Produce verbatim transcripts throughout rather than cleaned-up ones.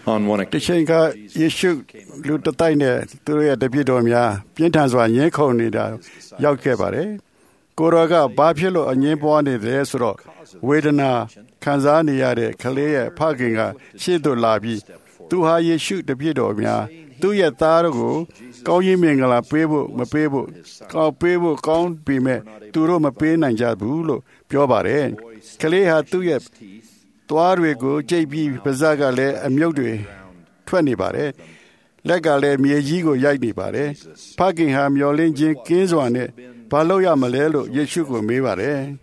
On one occasion, occasion, Yeshu Lutaine, Turia de Pidomia, Pientanzwa, Yekonida, Yauke Bare, Koraga, Bapulo, and Yebone, the Esro, Wedana, Kanzania, Kalea, Paginga, Shido Labi, Tuha Yeshu the Pidomia, Tuya Tarago, Kau Yimingala, Pebo, Mapebo, Kau Pebo, Count Pime, Turo Mapen and Jabulo, Piobare, Kalea Tuya. Tuarwego, J B, Pazagale, and Myodu, twenty bare, Legale, Miajigo, Yagni bare, Pagingham, Yolinjin, Kinswane, Paloya Malelo, Yeshuko, Mevare,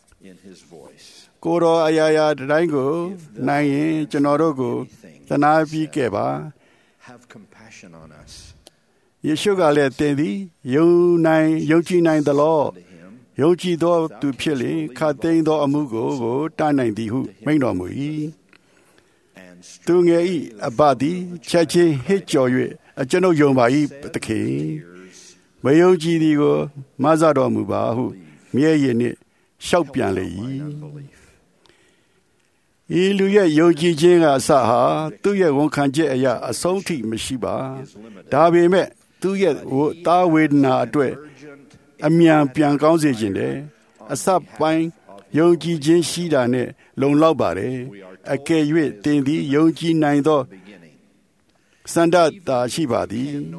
Koro Ayaya, Rango, Nine, Janorogo, Tanabi Keba, have compassion on us. Yeshugale Tendi, Yo nine, Yoji nine the law. Yoji do to Pili, Katain do Amugo, Tanandi who may no mui. Tunge a body, Chachi, Hitjoy, a general Yomai, the king. Mayoji digo, Mazado Mubahu, Miayene, Shaupianle. Iluya Yoji Jinga Saha, Tuya won't kanja a salty Meshiba. Dabi met, Tuya, Tawidna Dwe. Amian Pian Gauzijinde, a sub pine, Yogi Jin Shidane, Lone Laubare, a Kayue, Tendi, Yogi Nine do Sanda da Shibadi,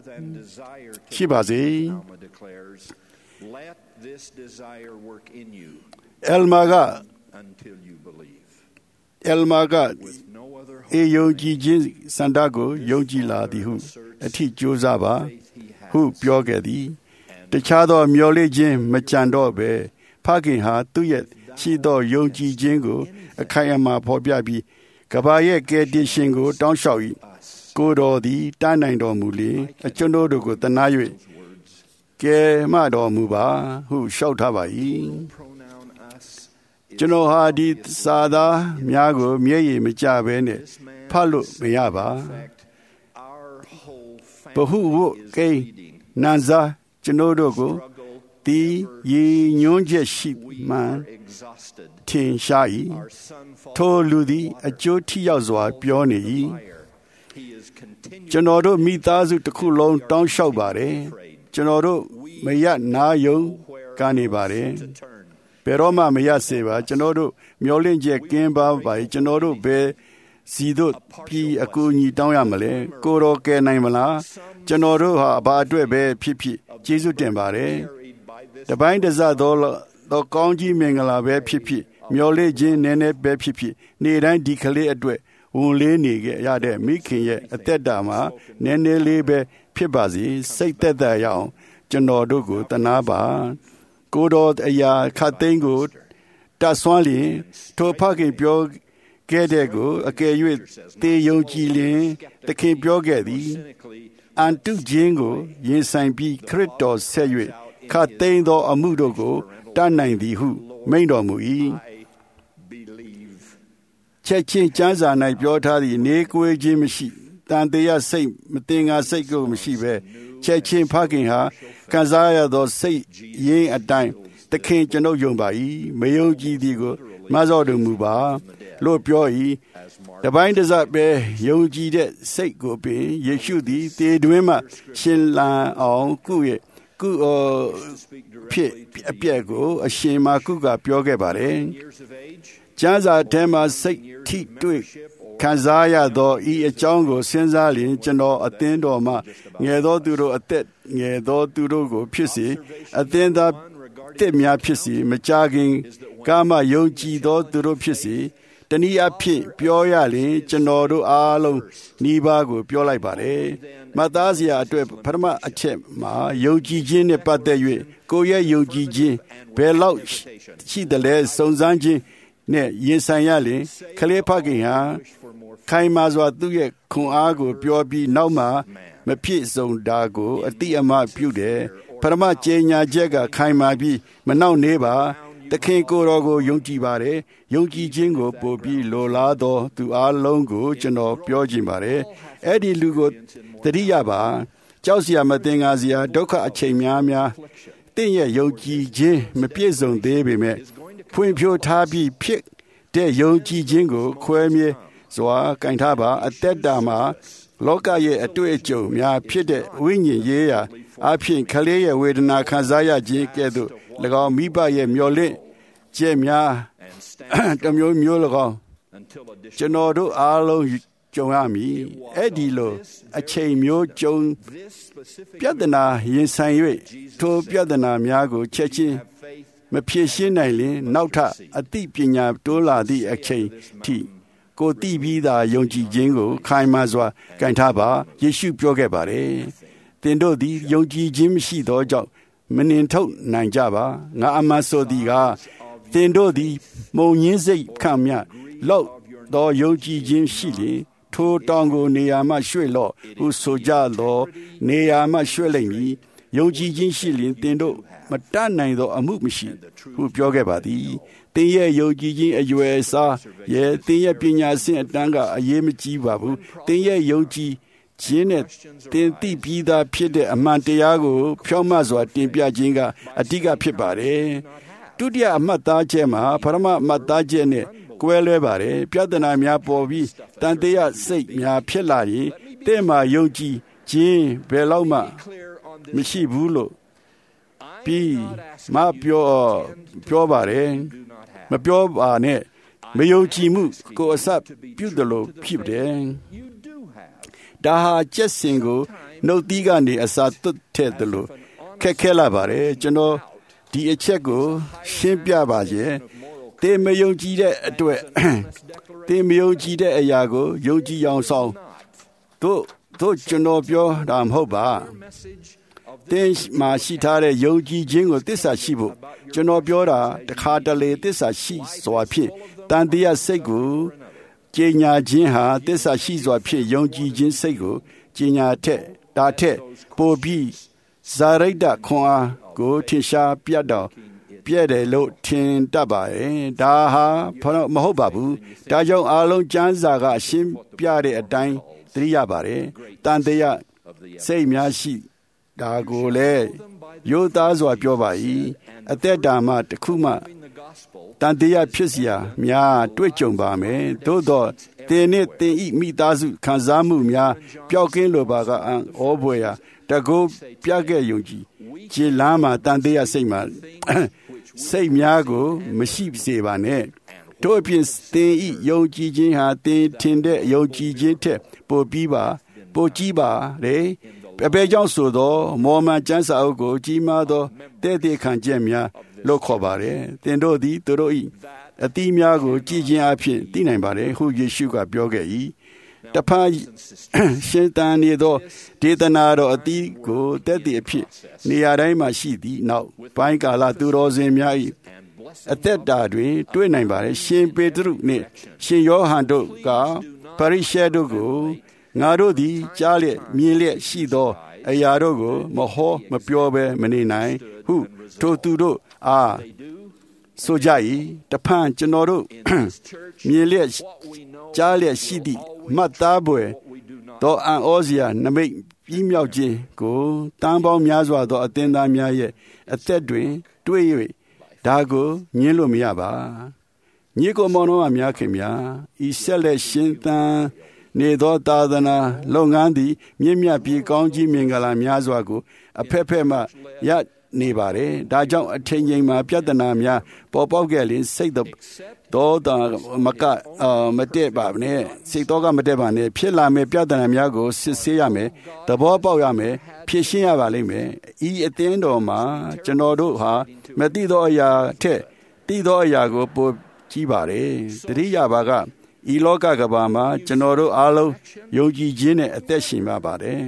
Shibazi, let this desire work in you Elmaga, until you believe. Elmaga, E Yogi Jin Sandago, Yogi La di who, a tea Josaba, who Piogadi. The Chado Mule Jim Machando Be, Pagin Ha, Tuyet, Shido Yoji Jingo, a Kayama Pobiabi, Kabaye get the shingo, don't show it. Good or the Danando Muli, a Chonodogo, the Nayu, Ke Mado Muba, who shout Hawaii. Jono Hadi Sada, Miago, Miei Mijabe, Palu Miaba. But who, Kay, Nanza, Janodogo, the ye nyonje sheep man, tin shai, to ludi, a joti yazwa, pioni. Janodo mitazu to coolon down showbare, Janodo mayat na yo, canibare, Peroma mayaseva, Janodo, Miolinje Kimba by Janodo be, Sido P. Akuni Doyamale, Koro Kenaimala, Janodo ha badwe pipi, Jesu Dembare, the binders are dollar, the Kongi Mingala be pipi, Miole Jin Nene be pipi, Niran declare adwe, Ule Nige Yade, Miking ye, a Tedama, Nene Lebe, Pibazi, say that the young, Janodo, the Naba, good old Aya, Katengo, Taswali, Topaki Biog. Gedego, a gay with the Yogi, the King Biogedi, and two Jingo, Yin Sang Bi, Critos, Sayue, Katendo Amudogo, Dan ninety who, Maido Mui. Checking Janza and I brought her the Nekwe Jimishi, Dan they are saying, Matinga Seko Mishibe, Checking Parking her, Kazaya those say, Yin at time, the King Jano Yumbai, Mayogi Digo, Mazodo Muba. Lord Poi, the binders up there, Yogi de Seko Pin, Yeshudi, the Dwima, Shinla, or Kuye, Ku or Piego, a Shima Kuga Piogabare. Janza Tema Sek Ti Twig, Kazaya do E. a Jongo, Senzalin, Jano, attendo ma, Nedo Duro Atet, Nedo Durogo, Pissy, attenda Temia Pissy, Machaging, Gama Yogi do Duro Pissy. Tania Pi, Pioyali, Janodo Alo, Nibago, Piolai Bare, Madazia to Perma Achema, Yogi Jin, Patayu, Goya Yogi Jin, Belouch, Chi the Les, Sonzanji, Ne, Yesayali, Kalepagia, Kaimazwa Duye, Kunago, Piobi, Nauma, Mapi Zon Dago, a Tiama Pude, Perma Jenya Jega, Kaimabi, Manau Neba. The King Gorogo Yongi Bare, Yongi Jingo, Bobi, Lolado, to Alongo, Jano, Pioji Bare, Eddie Lugo, the Diaba, Josia Madingazia, Doka Achemiamia, Tinya Yogi Jin, Mapiezon Debi me, Queen Pio Tabi Pick, De Yogi Jingo, Quemie, စွာကင်ထားပါအသက်တာမှာလောကရဲ့အတွေ့အကြုံများဖြစ်တဲ့ဝိညာဉ်ရေးရာအဖြစ်ကလေးရဲ့ဝေဒနာခံစားရခြင်းကဲ့သို့၎င်းမိဘရဲ့မျော်လင့်ချက်များတမျိုးမျိုး၎င်းကျွန်တော်တို့အားလုံးကြုံရမည်အဲ့ဒီလိုအချိန်မျိုးကြုံပြဿနာရင်ဆိုင်၍ထိုပြဿနာများကိုချက်ချင်းမဖြေရှင်းနိုင်ရင်နောက်ထပ်အသိပညာတိုးလာသည့်အချိန်ထိကိုသိပြီးသားယုံကြည်ခြင်းကိုခိုင်မာစွာကင်ထားပါယေရှုပြောခဲ့ပါတယ်သင်တို့သည်ယုံကြည်ခြင်းမရှိသောကြောင့်မနှင်ထုတ်နိုင်ကြပါငါအမှန်ဆိုသည်ကသင်တို့သည်မုံညင်းစိတ်ခံမြလောက်သောယုံကြည်ခြင်းရှိလျင်ထိုတောင်ကိုနေရာမှရွှေ့လော့ဟုဆိုကြသောနေရာမှရွှေ့လိမ့်မည်ယုံကြည်ခြင်းရှိလျင်သင်တို့မတတ်နိုင်သောအမှုမရှိဟုပြောခဲ့ပါသည်သင်ရဲ့ယုံကြည်ခြင်းအရွယ်အစားရဲ့သင်ရဲ့ပညာဆင့်အတန်းကအရေးမကြီးပါဘူးသင်ရဲ့ယုံကြည်ခြင်းနဲ့သင်သိပြီးသားဖြစ်တဲ့အမှန်တရားကိုဖြောင့်မတ်စွာတင်ပြခြင်းကအဓိကဖြစ်ပါတယ်ဒုတိယအမှတ်သားချက်မှာပထမအမှတ်သားချက်နဲ့ကွဲလွဲပါတယ်ပြဿနာများပေါ်ပြီးတန်တရားစိတ်များဖြစ်လာရင်တဲ့မှာယုံကြည်ခြင်းဘယ်လောက်မှမရှိဘူးလို့ပြီးမပြောပြောပါတယ်မပြောပါနဲ့မယုံကြည်မှုကိုအစပြုတယ်လို့ဖြစ်တယ်ဒါဟာချက်စင်ကိုနှုတ်သီးကနေအစာသွတ်တဲ့တယ်လို့ခက်ခဲလာပါတယ်ကျွန်တော်ဒီအချက်ကိုရှင်းပြပါရဲ့သင်မယုံကြည်တဲ့အတွက်သင်မယုံကြည်တဲ့အရာကိုယုံကြည်အောင်ဆောင်တို့တို့ကျွန်တော်ပြောတာမဟုတ်ပါသင်မှာရှိထားတဲ့ယုံကြည်ခြင်းကိုသစ္စာရှိဖို့ကျွန်တော်ပြောတာတခါတလေသစ္စာရှိစွာဖြင့်တန်တရားစိတ်ကိုကြေညာခြင်းဟာသစ္စာရှိစွာဖြင့်ယုံကြည်ခြင်းစိတ်ကိုကြေညာထက်ဒါထက်ပိုပြီးဇာရိတ္တခွန်အားကိုထင်ရှားပြတ်တော်ပြည့်တယ်လို့ထင်တတ်ပါရဲ့ဒါဟာမဟုတ်ပါဘူးဒါကြောင့်အားလုံးကျမ်းစာကအရှင်းပြတဲ့အတိုင်းသတိရပါတယ်တန်တရားစိတ်များရှိဒါကိုလည်းရိုးသားစွာပြောပါ၏အသက်တာမှတစ်ခုမှတန်တရားဖြစ်เสียများတွေ့ကြုံပါမယ်သို့တော့သင်နဲ့သင်ဤမိသားစုခံစားမှုများပျောက်ကင်းလိုပါကအံ့ဩဖွယ်ရာတကောပြခဲ့ယုံကြည်ခြေလမ်းမှာတန်တရားစိတ်မှာစိတ်များကိုမရှိစေပါနဲ့တို့အပြင်သင်ဤယုံကြည်ခြင်းဟာသင်ထင်တဲ့ယုံကြည်ခြင်းထက်ပိုပြီးပါပိုကြီးပါလေအပေကြောင့်ဆိုသောမော်မန်ကျမ်းစာအုပ်ကိုကြီးမားသောတဲ့တဲ့ခံချက်များလို့ခေါ်ပါတယ်သင်တို့သည်သူတို့၏အသီးများကိုကြည်ခြင်းအဖြစ်သိနိုင်ပါတယ်ဟုယေရှုကပြောခဲ့၏တဖန်ရှင်တန်နေသောဒေသနာတော်အသီးကိုတဲ့တဲ့အဖြစ်နေရာတိုင်းမှာရှိသည့်နောက်ပိုင်းကာလသူတော်စင်များ၏အသက်တာတွင်တွေ့နိုင်ပါတယ်ရှင်ပေတရုနှင့်ရှင်ယောဟန်တို့ကပရိရှဲတို့ကိုငါတို့သည်ကြားလျက်မြင်လျက်ရှိသောအရာတို့ကိုမဟောမပြောဘဲမနေနိုင်ဟုထိုသူတို့အားဆိုကြ၏တဖန်ကျွန်တော်တို့မြင်လျက်ကြားလျက်ရှိသည့်မှတ်သားပွဲသောအံ့ဩစရာနမိတ်ပြီးမြောက်ခြင်းကိုတန်ပေါင်းများစွာသောအသင်းသားများရဲ့အသက်တွင်တွေ့၍ဒါကိုညှင်းလို့မရပါညီကိုမောင်တို့အများခင်များဤဆက်လက်ရှင်သန်နေသောသာသနာလုပ်ငန်းသည်မြင့်မြတ်ပြီးကောင်းကြီးမင်္ဂလာများစွာကိုအဖက်ဖက်မှရနေပါတယ်ဒါကြောင့်အထင်ကြီးမှာပြဿနာများပေါ်ပေါက်ခဲ့ရင်စိတ်တော်တာမကမတက်ပါနဲ့စိတ်တော်ကမတက်ပါနဲ့ဖြစ်လာမယ့်ပြဿနာများကိုစစ်ဆေးရမယ်သဘောပေါက်ရမယ်ဖြေရှင်းရပါလိမ့်မယ်ဤအသင်းတော်မှာကျွန်တော်တို့ဟာမသိသောအရာထက်သိသောအရာကိုပိုကြီးပါတယ်တတိယဘာကဤလောကကဘာမှာကျွန်တော်တို့အားလုံးယုံကြည်ခြင်းနဲ့အသက်ရှင်ပါပါတယ်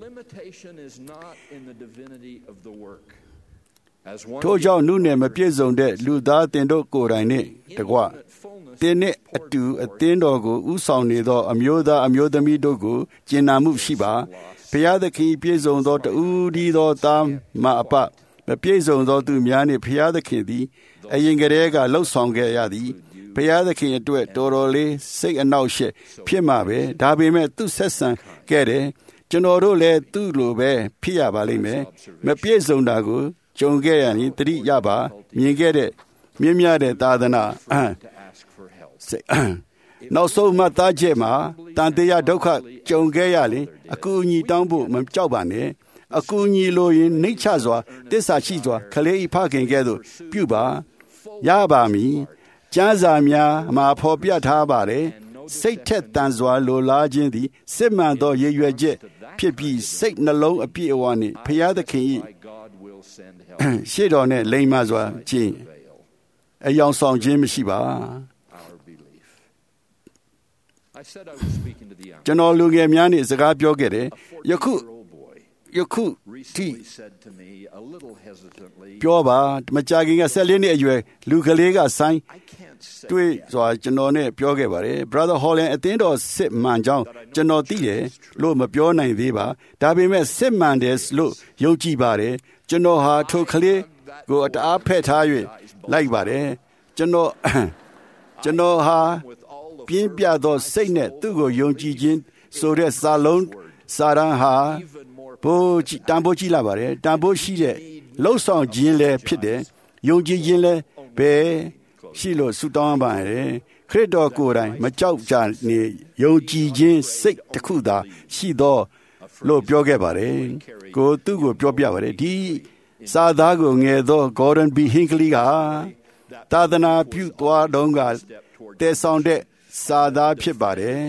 ထို့ကြောင့်နုနယ်မပြည့်စုံတဲ့လူသားတင်တို့ကိုယ်တိုင်နဲ့တကွတင်းနဲ့အတူအသင်းတော်ကိုဥဆောင်နေသောအမျိုးသားအမျိုးသမီးတို့ကိုကျင်နာမှုရှိပါဘုရားသခင်ပြည့်စုံသောတူဒီသောသားမအပမပြည့်စုံသောသူများနှင့်ဘုရားသခင်သည်အရင်ကတည်းကလှုပ်ဆောင်ခဲ့ရသည်ဘုရားသခင်အတွက်တော်တော်လေးစိတ်အနှောက်အယှက်ဖြစ်မှာပဲဒါပေမဲ့သူဆက်ဆံခဲ့တယ်ကျွန်တော်တို့လည်းသူ့လိုပဲဖြစ်ရပါလိမ့်မယ်မပြည့်စုံတာကိုကြုံခဲ့ရရင်တတိယပါမြင်ခဲ့တဲ့မြင့်မြတ်တဲ့သာသနာစိတ်နောက်ဆုံးမှသားချက်မှာတန်တရားဒုက္ခကြုံခဲ့ရရင်အကူအညီတောင်းဖို့မကြောက်ပါနဲ့အကူအညီလိုရင်နှိမ့်ချစွာတစ္ဆာရှိစွာခလေးဤဖခင်ကဲ့သို့ပြုပါရပါမည်ကျမ်းစာများမှာဖော်ပြထားပါတယ်စိတ်ထက်တန်စွာလိုလားခြင်းသည်စစ်မှန်သောရည်ရွယ်ချက်ဖြစ်ပြီးစိတ်နှလုံးအပြည့်အဝနှင့်ဖျားသခင်၏ရှေ့တော်နှင့်လိမ္မာစွာခြင်းအယောင်ဆောင်ခြင်းမရှိပါကျွန်တော်လူငယ်များနှင့်စကားပြောခဲ့တယ်ယခုယခုထိပြောပါမကြာခင်ကဆက်လေးနှစ်အရွယ်လူကလေးကဆိုင်တွေ့စွာကျွန်တော်နဲ့ပြောခဲ့ပါတယ် Brother Holland အသင်းတော်စစ်မှန်ကြောင်းကျွန်တော်သိတယ်လို့မပြောနိုင်သေးပါဒါပေမဲ့စစ်မှန်တယ်လို့ယုံကြည်ပါတယ်ကျွန်တော်ဟာထိုကလေးကိုတအားဖက်ထား၍လိုက်ပါတယ်ကျွန်တော်ကျွန်တော်ဟာပြင်းပြသောစိတ်နဲ့သူ့ကိုယုံကြည်ခြင်းဆိုတဲ့စာလုံးစာရန်ဟာဘိုးတန်ဖိုးကြီးလာပါတယ်တန်ဖိုးရှိတဲ့လှုပ်ဆောင်ခြင်းလည်းဖြစ်တယ်ယုံကြည်ခြင်းလည်းပဲရှိလို့ဆုတောင်းပါရယ်ခရစ်တော်ကိုယ်တိုင်မကြောက်ကြနေယုံကြည်ခြင်းစိတ်တစ်ခုသာရှိသောလို့ပြောခဲ့ပါတယ်ကိုသူ့ကိုပြောပြပါတယ်ဒီစာသားကိုငယ်သော Gordon B. Hinckley ကသာသနာပြုသွားတုန်းကတည်ဆောင်တဲ့စာသားဖြစ်ပါတယ်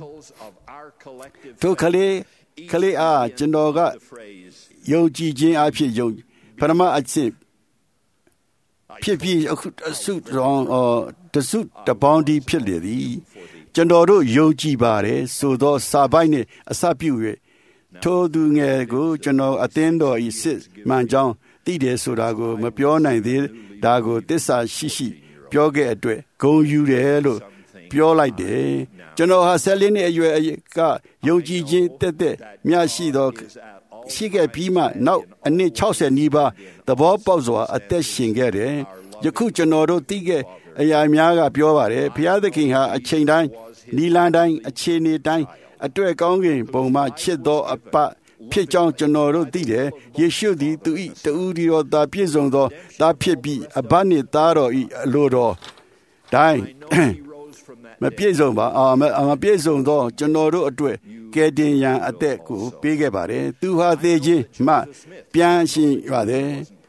ထိုကလေးကလေးအားကျွန်တော်ကယုံကြည်ခြင်းအဖြစ်ယုံပထမအချက်ဖြစ်ပြီးအခုအစုတော်တစုတပေါင်းဒီဖြစ်လေသည်ကျွန်တော်တို့ယုံကြည်ပါတယ်ဆိုသောစာပိုက်နှင့်အစပြု၍ထိုသူငယ်ကိုကျွန်တော်အသင်းတော်ဤစစ်မှန်ကြောင်းသိတယ်ဆိုတာကိုမပြောနိုင်သေးဒါကိုသစ္စာရှိရှိပြောခဲ့အတွက်ဂုဏ်ယူတယ်လို့ပြောလိုက်တယ်ကျွန်တော်ဟာဆက်လင်းနဲ့အရွယ်ကယုံကြည်ခြင်းတက်တက်မျှရှိသောရှိခဲ့ပြီးမှနောက်အနည်း၆၀နီးပါးသဘောပေါက်စွာအသက်ရှင်ခဲ့တယ်ယခုကျွန်တော်တို့သိခဲ့အရာများကပြောပါတယ်ဘုရားသခင်ဟာအချိန်တိုင်းနီလန်တိုင်းအခြေအနေတိုင်းအတွေ့ကောင်းကင်ပုံမှချစ်သောအပဖြစ်ကြောင်းကျွန်တော်တို့သိတယ်ယေရှုသည်သူ၏တူဒီတော်သားပြည့်စုံသောသားဖြစ်ပြီးအဘနှင့်သားတော်၏အလိုတော်တိုင်းမပြည့်စုံပါအာမပြည့်စုံသောကျွန်တော်တို့အတွက်ကယ်တင်ရန်အသက်ကိုပေးခဲ့ပါတယ်သူဟာသေခြင်းမှပြန်ရှင်ရတယ်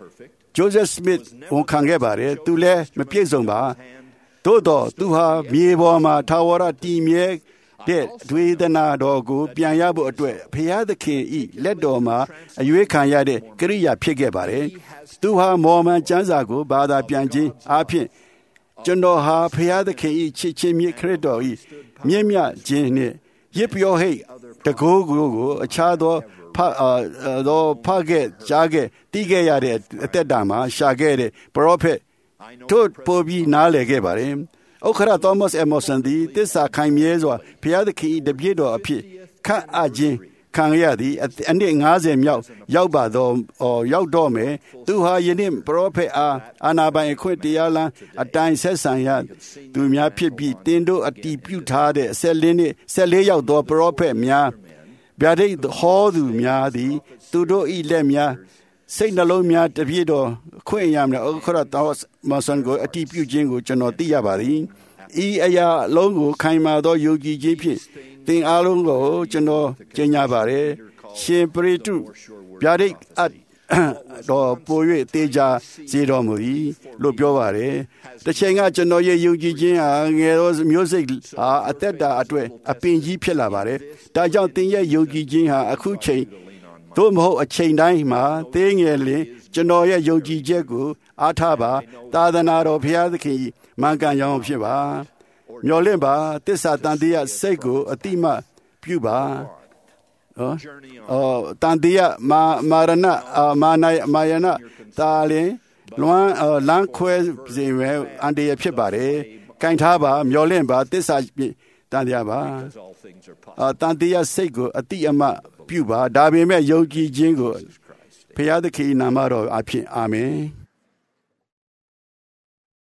Joseph Smith ဝန်ခံခဲ့ပါတယ်သူလည်းမပြည့်စုံပါသို့တော့သူဟာမြေပေါ်မှာထာဝရတည်မြဲတဲ့ဒွေဒနာတော်ကိုပြန်ရဖို့အတွက်ဘုရားသခင်ဤလက်တော်မှာအရွေးခံရတဲ့ကရိယာဖြစ်ခဲ့ပါတယ်သူဟာမော်မန်ကျမ်းစာကိုဘာသာပြန်ခြင်းအဖြစ်ကျွန်တော်ဟာဘုရားသခင်ဤချစ်ချင်းမြတ်ခရစ်တော်ဤမြင့်မြတ်ခြင်းနှင့်ရစ်ပြောဟိတ်တကိုးကိုကိုအခြားသောဖအာသောဖခဲ့ကြားခဲ့တီးခဲ့ရတဲ့အသက်တာမှာရှာခဲ့တဲ့ပရောဖက်တို့ပို့ပြီးနားလည်ခဲ့ပါတယ်ဥက္ခရသောမတ်အမော်ဆန်သည်သစ္စာခိုင်မြဲစွာဘုရားသခင်၏တပည့်တော်အဖြစ်ခန့်အပ်ခြင်းခံရသည်အနှစ်၅၀မြောက်ရောက်ပါသောရောက်တော့မယ်သူဟာယနေ့ပရောဖက်အားအာနာပိုင်အခွင့်တရားလမ်းအတိုင်းဆက်ဆံရသူများဖြစ်ပြီးတင်းတို့အတီးပြုထားတဲ့ဆက်လင်းနဲ့ဆက်လေးရောက်သောပရောဖက်များဗျာဒိတ်ဟောသူများသည်သူတို့၏လက်များစိတ်နှလုံးများတပြည့်တော်ခွင့်ရမယ်ဥက္ခရသောမဆန်ကိုအတီးပြုခြင်းကိုကျွန်တော်သိရပါသည်ဤအရာလုံးကိုခိုင်မာသောယုံကြည်ခြင်းဖြင့်သင်အားလုံးကိုကျွန်တော်ကြေညာပါတယ်ရှင်ပရိတုဗျာဒိတ်အတော့ပို၍တေချာစေတော်မူ၏လို့ပြောပါတယ်တစ်ချိန်ကကျွန်တော်ရဲ့ယုံကြည်ခြင်းဟာငယ်သောမျိုးစိတ်ဟာအသက်တာအတွက်အပင်ကြီးဖြစ်လာပါတယ်ဒါကြောင့်သင်ရဲ့ယုံကြည်ခြင်းဟာအခုချိန်သို့မဟုတ်အချိန်တိုင်းမှာသေးငယ်လင်ကျွန်တော်ရဲ့ယုံကြည်ချက်ကိုအားထားပါသာသနာတော်ဘုရားသခင်မှန်ကန်ကြောင်းဖြစ်ပါမျှော်လင့်ပါသစ္စာတန်တရားစိတ်ကိုအတိမပြုပါနော်အော်တန်တရားမာမာရဏမာနိုင်မာယနာတာလင်လွမ်းလမ်းခွဲစေမယ်အန်တရဖြစ်ပါတယ်ကင်ထားပါမျှော်လင့်ပါသစ္စာတန်တရားပါအာတန်တရားစိတ်ကိုအတိအမပြုပါဒါပေမဲ့ယုံကြည်ခြင်းကိုဘုရားသခင်နာမတော်အဖြစ်အာမင်